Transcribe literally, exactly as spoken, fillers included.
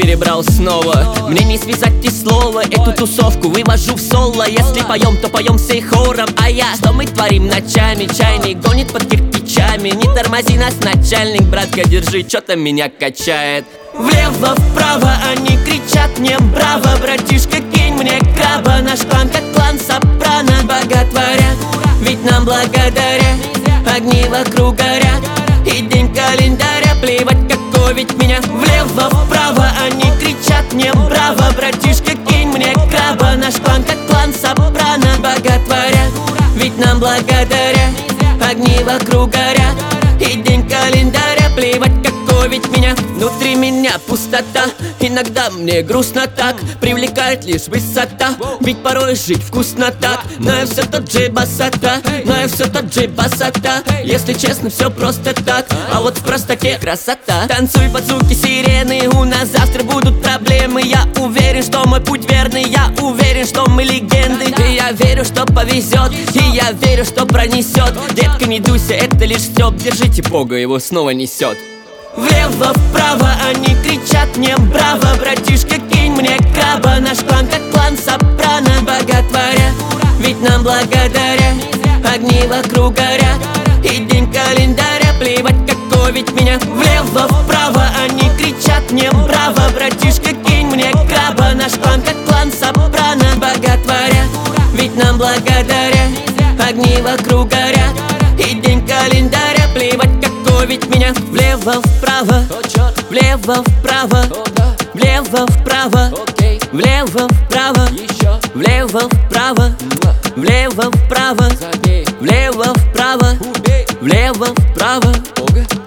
перебрал снова. Мне не связать и слова, эту тусовку вывожу в соло. Если поем, то поем всей хором. А я, что мы творим ночами? Чайник гонит под кирпичами. Не тормози нас, начальник, братка, держи, чё-то меня качает. Влево-вправо они кричат мне браво. Братишка, кинь мне краба. Наш клан как клан Сопрано. Боготворят, ведь нам благодаря. Огни вокруг горят, и день календаря. Плевать какой, ведь меня влево-вправо они кричат мне браво. Братишка, кинь мне краба. Наш клан как клан Сопрано. Боготворят, ведь нам благодаря. Огни вокруг горят, и день календаря. Плевать какой, ведь меня внутри меня пустота. Иногда мне грустно так, привлекает лишь высота. Ведь порой жить вкусно так. Но я все тот же басата, но я все тот же басата. Если честно, все просто так, а вот в простоте красота. Танцуй под звуки сирены, у нас завтра будут проблемы. Я уверен, что мой путь верный, я уверен, что мы легенды. И я верю, что повезет, и я верю, что пронесет. Детка, не дуйся, это лишь стёб, держите Бога, его снова несет. Влево-вправо они кричат мне браво. Братишка, кинь мне краба. Наш клан как клан Сопрано. Боготворят, ведь нам благодаря. Огни вокруг горят, и день календаря. Плевать какой, ведь меня влево-вправо они кричат мне браво. Братишка, кинь мне краба. Наш клан как клан Сопрано. Боготворят, ведь нам благодаря. Огни вокруг горят, и день календаря. Плевать какой, ведь меня влево-вправо, влево-вправо, влево-вправо, влево-вправо, влево-вправо, влево-вправо, влево-вправо, влево-вправо.